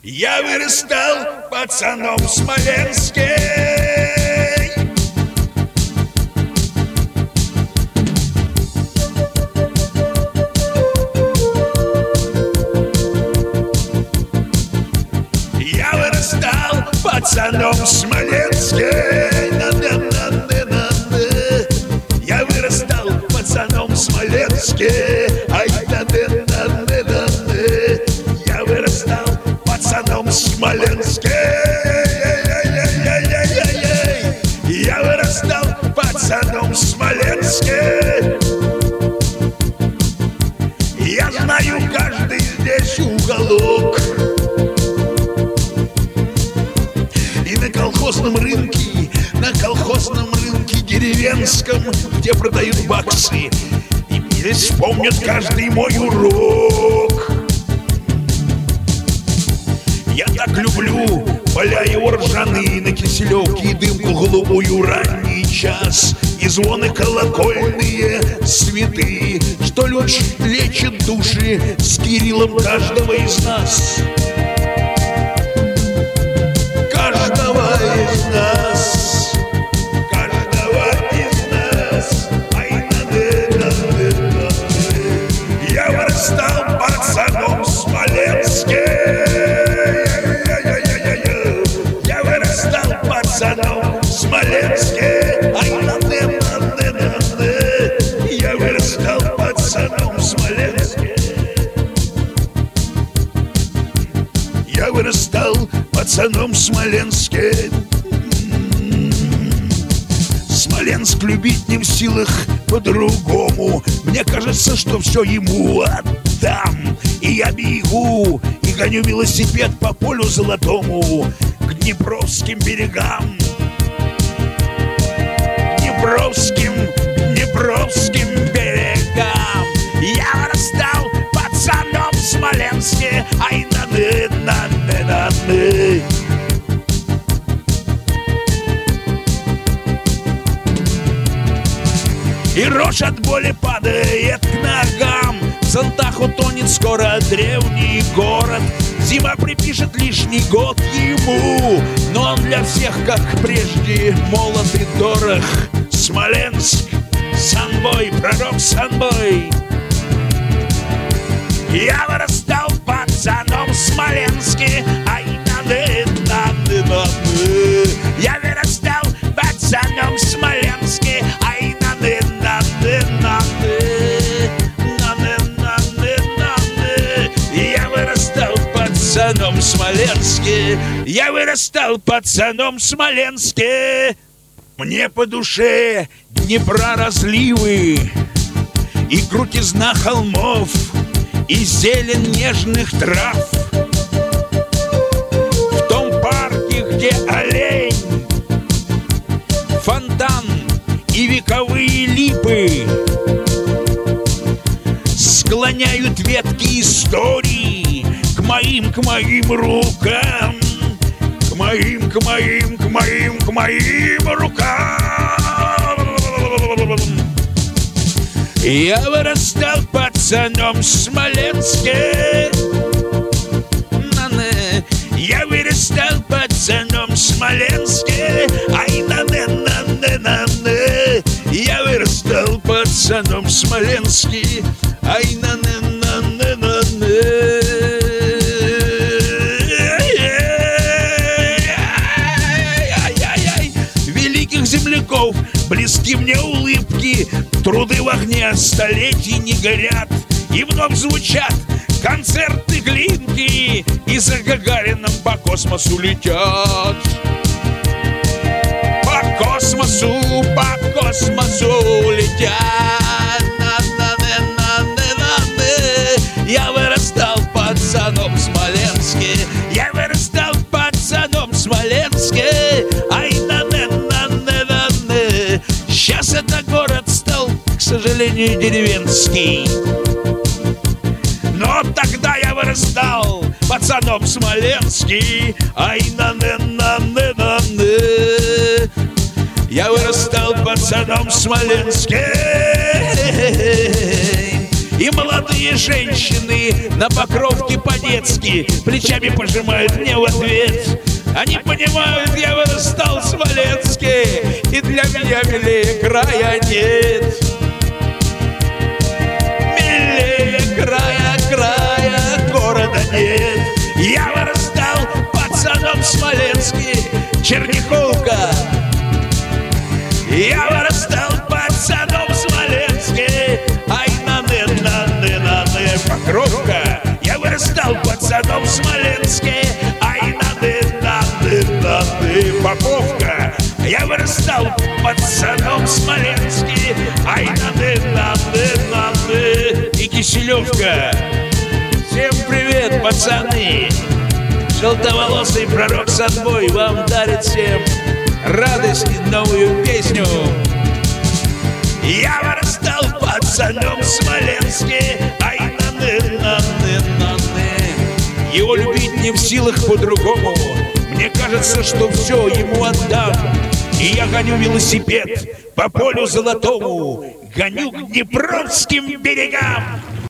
Я вырастал пацаном в Смоленске. Я вырастал пацаном в Смоленске. Я вырастал пацаном в Смоленске. Я вырастал пацаном в Смоленске. Я вырастал пацаном в Смоленске. Я знаю каждый здесь уголок. И на колхозном рынке деревенском, где продают баксы, и здесь вспомнят каждый мой урок. Я так люблю поля его ржаные на Киселевке и дымку голубую, ранний час и звоны колокольные святые, что лечат души с Кириллом каждого из нас. Каждого из нас. Каждого из нас. Я вырастал пацаном в Смоленске. Я вырастал пацаном в Смоленске. Я вырастал пацаном в Смоленске. Я вырастал пацаном в Смоленске. Смоленск любить не в силах по-другому. Мне кажется, что все ему отдам. И я бегу и гоню велосипед по полю золотому к Днепровским берегам. Днепровским берегам. Я вырастал пацаном в Смоленске. И рожь от боли падает к ногам. В Сантаху тонет скоро древний город. Зима припишет лишний год ему, но он для всех, как прежде, молод и дорог. Смоленск, Санбой, пророк Санбой. Я вырастал пацаном в Смоленске. Я вырастал пацаном в Смоленске. Я вырастал пацаном в Смоленске. Я вырастал пацаном в Смоленске. Мне по душе Днепра разливы и крутизна холмов, и зелень нежных трав. В том парке, где олень, фонтан и вековые липы склоняют ветки истории к моим рукам. К моим рукам. Я вырастал пацаном в Смоленске. Я вырастал пацаном в Смоленске. Я вырастал пацаном в Смоленске. Великих земляков близки мне улыбки. Труды в огне столетий не горят. И вновь звучат концерты Глинки. И за Гагарином по космосу летят. По космосу летят. Я вырастал пацаном в Смоленске. Я вырастал пацаном в Смоленске. Сейчас это город стал, к сожалению, деревенский. Но тогда я вырастал пацаном в Смоленске. Я вырастал пацаном в Смоленске. И молодые женщины на Покровке по-детски плечами пожимают мне в ответ. Они понимают, я вырастал в Смоленске, и для меня милее края нет. Милее края города нет. Я вырастал пацаном в Смоленске, Черняховка. Я вырастал пацаном в Смоленске, ай наны, Покровка. Я вырастал пацаном в Смоленске, ай наны, Поповка. Я вырастал пацаном в Смоленске, ай наны, и Киселевка. Всем привет, пацаны! Желтоволосый пророк Садбой вам дарит всем радость и новую песню. Я вырастал пацаном в Смоленске, ай наны. Его любить не в силах по-другому. Мне кажется, что все ему отдам. И я гоню велосипед по полю золотому, гоню к Днепровским берегам.